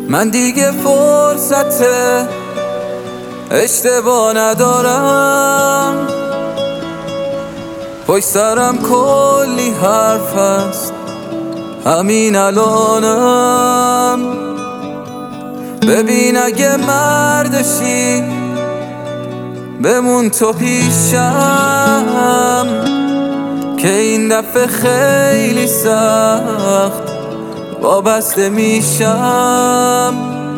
من دیگه فرصت اشتباه ندارم، پشت سرم کلی حرف هست همین الانم. ببین اگه مردشی بمون تو پیشم، که این دفعه خیلی سخت وابسته میشم.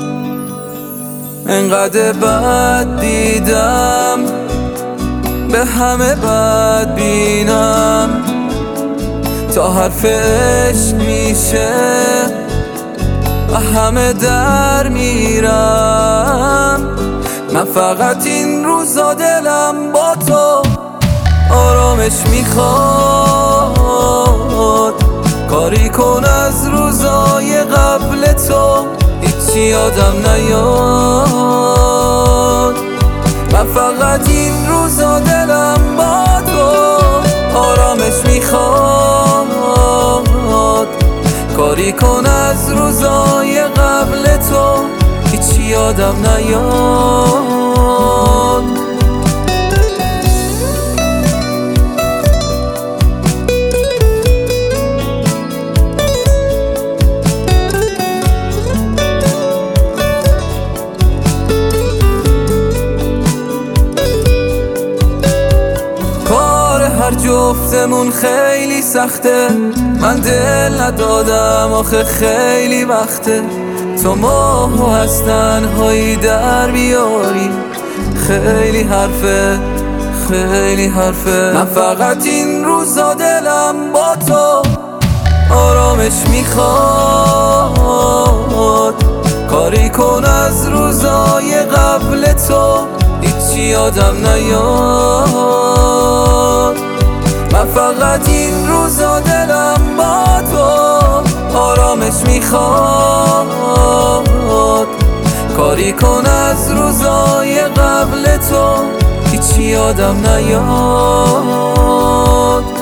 انقدر بد دیدم به همه بد بینم، تا حرف عشق میشه و همه در میرم. من فقط این روزا دلم با تو آرامش میخواد. کاری کن از روزای قبل تو هیچی یادم نیاد. من فقط این روزا دلم با تو آرامش میخواد. کاری کن از روزای قبل تو هیچی یادم نیاد. هر جفتمون خیلی سخته، من دل ندادم آخه خیلی وقته. تو ماهو از تنهایی در بیاری، خیلی حرفه خیلی حرفه. من فقط این روزا دلم با تو آرامش میخواد. کاری کن از روزای قبل تو هیچی یادم نیاد. من فقط این روزا دلم با تو آرامش میخواد. کاری کن از روزای قبل تو هیچی یادم نیاد.